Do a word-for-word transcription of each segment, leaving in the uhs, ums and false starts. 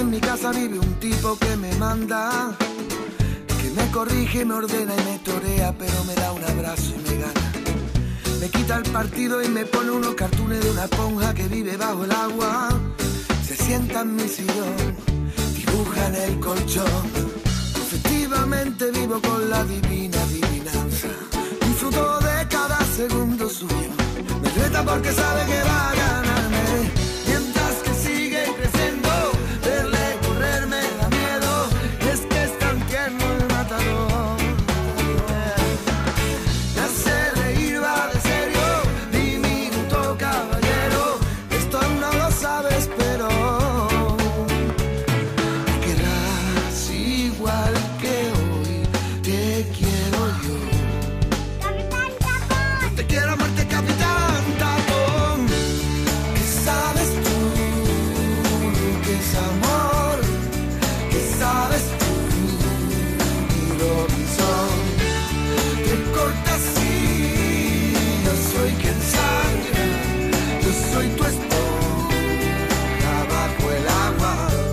en mi casa vive un tipo que me manda, que me corrige, me ordena y me torea, pero me da un abrazo y me gana. Me quita el partido y me pone unos cartones de una esponja que vive bajo el agua. Se sienta en mi sillón, dibuja en el colchón. Efectivamente vivo con la divina adivinanza. Disfruto de cada segundo suyo. Me reta porque sabe que va a ganarme. Mientras que sigue creciendo, verle correr me da miedo. Y es que es tan tierno el matador. Me hace reír, va de serio, diminuto caballero. Esto aún no lo sabes, pero me querrás igual que hoy te quiero yo. Capitán Tapón. Te quiero muerte, Capitán Tapón. ¿Qué sabes tú lo que es amor? ¿Qué sabes tú, mi Robinson? Te cortas y yo soy quien sangra. Yo soy tu esponja bajo el agua.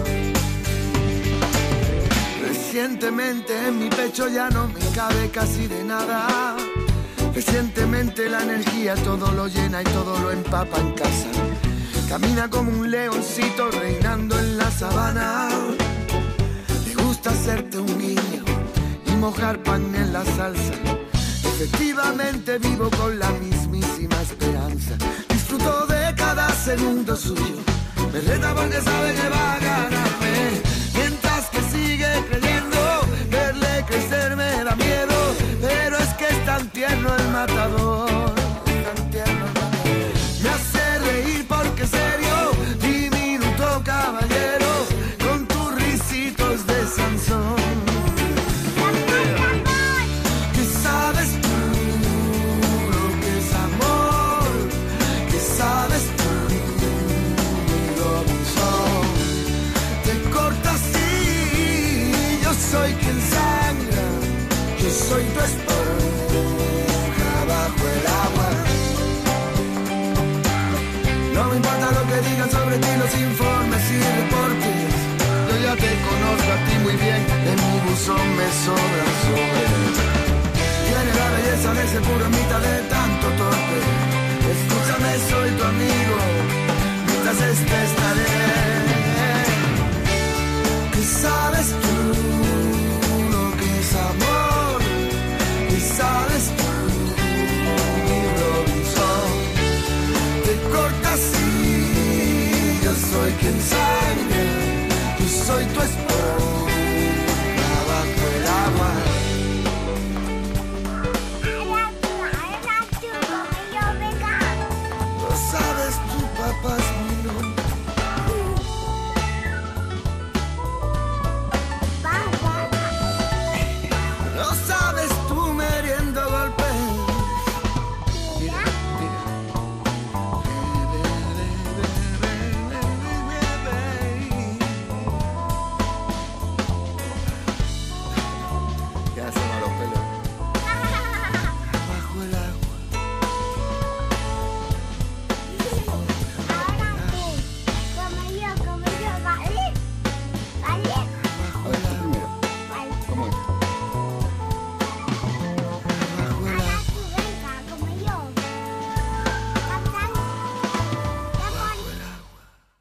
Recientemente en mi pecho ya no me cabe casi de nada. Recientemente la energía todo lo llena y todo lo empapa en casa. Camina como un leoncito reinando en la sabana. Le gusta hacerte un guiño y mojar pan en la salsa. Efectivamente vivo con la mismísima esperanza. Disfruto de cada segundo suyo. Me reta porque sabe que va a ganarme. Mientras que sigue creyendo, verle crecer me da miedo. Pero es que es tan tierno el matador, tan tierno el matador. Me hace reír porque es serio, diminuto caballero, con tus risitos de Sansón. ¿Qué sabes tú lo que es amor? ¿Qué sabes tú, mi Robinson? Te cortas y yo soy quien sangra. Yo soy tu esponja bajo el agua. No me importa lo que digan sobre ti los informes y reportes. Yo ya te conozco a ti muy bien. En mi buzón me sobran sobres. Tiene la belleza de ese puro en mitad de tanto torpe. Escúchame, soy tu amigo. Mientras esté estaré. ¿Qué sabes tú lo que es amor? ¿Qué sabes tú, mi Robinson? Te cortas y yo soy quien sabe.